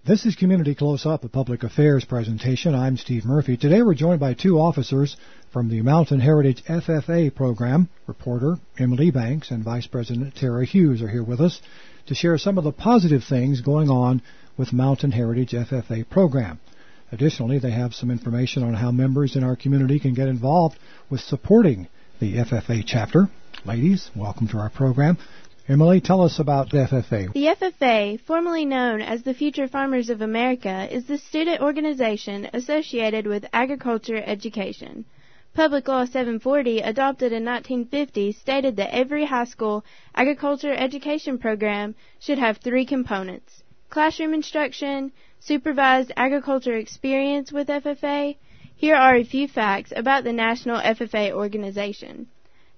This is Community Close-Up, a public affairs presentation. I'm Steve Murphy. Today we're joined by two officers from the Mountain Heritage FFA program. Reporter Emily Banks and Vice President Tara Hughes are here with us to share some of the positive things going on with Mountain Heritage FFA program. Additionally, they have some information on how members in our community can get involved with supporting the FFA chapter. Ladies, welcome to our program. Emily, tell us about the FFA. The FFA, formerly known as the Future Farmers of America, is the student organization associated with agriculture education. Public Law 740, adopted in 1950, stated that every high school agriculture education program should have three components: classroom instruction, supervised agriculture experience with FFA. Here are a few facts about the National FFA organization.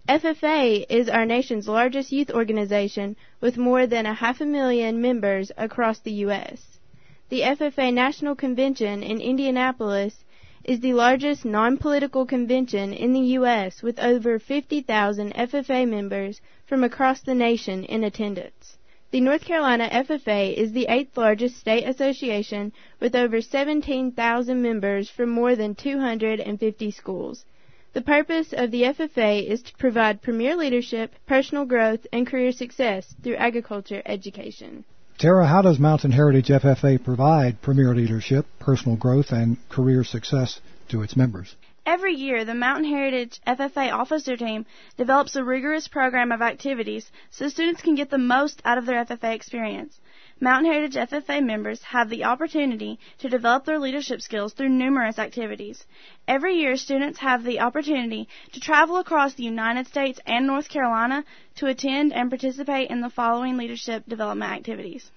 FFA is our nation's largest youth organization with more than 500,000 members across the U.S. The FFA National Convention in Indianapolis is the largest non-political convention in the U.S. with over 50,000 FFA members from across the nation in attendance. The North Carolina FFA is the 8th largest state association with over 17,000 members from more than 250 schools. The purpose of the FFA is to provide premier leadership, personal growth, and career success through agriculture education. Tara, how does Mountain Heritage FFA provide premier leadership, personal growth, and career success to its members? Every year, the Mountain Heritage FFA officer team develops a rigorous program of activities so students can get the most out of their FFA experience. Mountain Heritage FFA members have the opportunity to develop their leadership skills through numerous activities. Every year, students have the opportunity to travel across the United States and North Carolina to attend and participate in the following leadership development activities: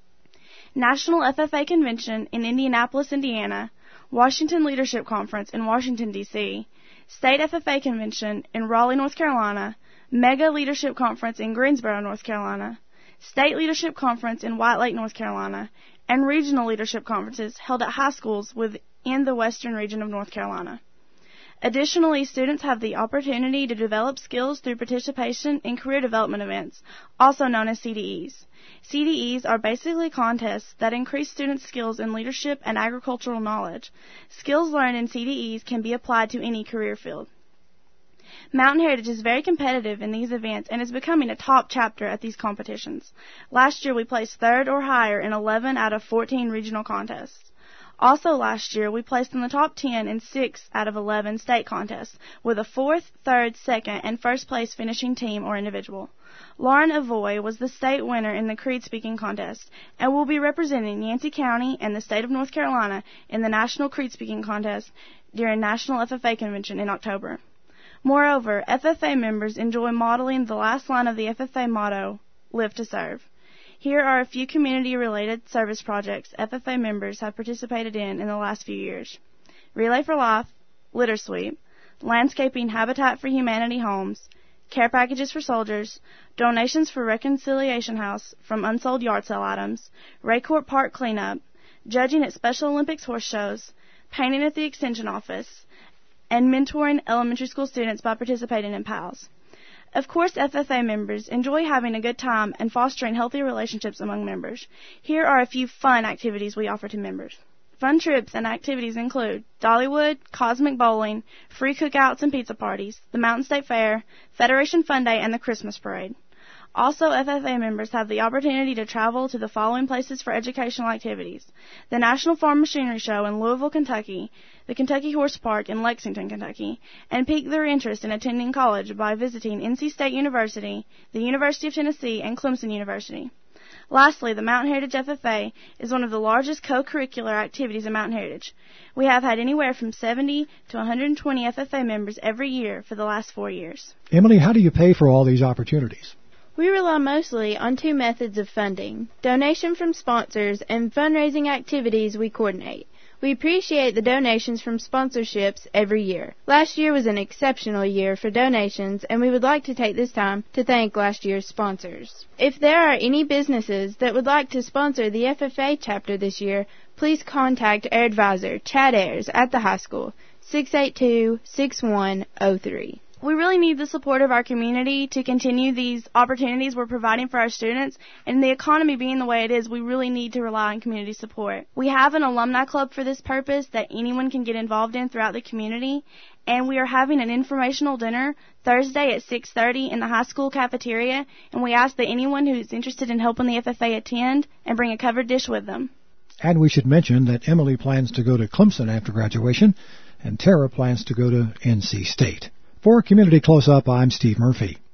National FFA Convention in Indianapolis, Indiana, Washington Leadership Conference in Washington, D.C., State FFA Convention in Raleigh, North Carolina, Mega Leadership Conference in Greensboro, North Carolina, State Leadership Conference in White Lake, North Carolina, and regional leadership conferences held at high schools within the western region of North Carolina. Additionally, students have the opportunity to develop skills through participation in career development events, also known as CDEs. CDEs are basically contests that increase students' skills in leadership and agricultural knowledge. Skills learned in CDEs can be applied to any career field. Mountain Heritage is very competitive in these events and is becoming a top chapter at these competitions. Last year, we placed 3rd or higher in 11 out of 14 regional contests. Also last year, we placed in the top 10 in 6 out of 11 state contests, with a 4th, 3rd, 2nd, and 1st place finishing team or individual. Lauren Avoy was the state winner in the Creed Speaking Contest and will be representing Yancey County and the state of North Carolina in the National Creed Speaking Contest during National FFA Convention in October. Moreover, FFA members enjoy modeling the last line of the FFA motto, Live to Serve. Here are a few community-related service projects FFA members have participated in the last few years: Relay for Life, Litter Sweep, Landscaping Habitat for Humanity Homes, Care Packages for Soldiers, Donations for Reconciliation House from Unsold Yard Sale Items, Raycourt Park Cleanup, Judging at Special Olympics Horse Shows, Painting at the Extension Office, and mentoring elementary school students by participating in PALS. Of course, FFA members enjoy having a good time and fostering healthy relationships among members. Here are a few fun activities we offer to members. Fun trips and activities include Dollywood, Cosmic Bowling, free cookouts and pizza parties, the Mountain State Fair, Federation Fun Day, and the Christmas Parade. Also, FFA members have the opportunity to travel to the following places for educational activities: the National Farm Machinery Show in Louisville, Kentucky, the Kentucky Horse Park in Lexington, Kentucky, and pique their interest in attending college by visiting NC State University, the University of Tennessee, and Clemson University. Lastly, the Mountain Heritage FFA is one of the largest co-curricular activities in Mountain Heritage. We have had anywhere from 70 to 120 FFA members every year for the last 4 years. Emily, how do you pay for all these opportunities? We rely mostly on two methods of funding: donation from sponsors and fundraising activities we coordinate. We appreciate the donations from sponsorships every year. Last year was an exceptional year for donations, and we would like to take this time to thank last year's sponsors. If there are any businesses that would like to sponsor the FFA chapter this year, please contact our advisor, Chad Ayers, at the high school, 682-6103. We really need the support of our community to continue these opportunities we're providing for our students, and the economy being the way it is, we really need to rely on community support. We have an alumni club for this purpose that anyone can get involved in throughout the community, and we are having an informational dinner Thursday at 6:30 in the high school cafeteria, and we ask that anyone who is interested in helping the FFA attend and bring a covered dish with them. And we should mention that Emily plans to go to Clemson after graduation, and Tara plans to go to NC State. For Community Close-Up, I'm Steve Murphy.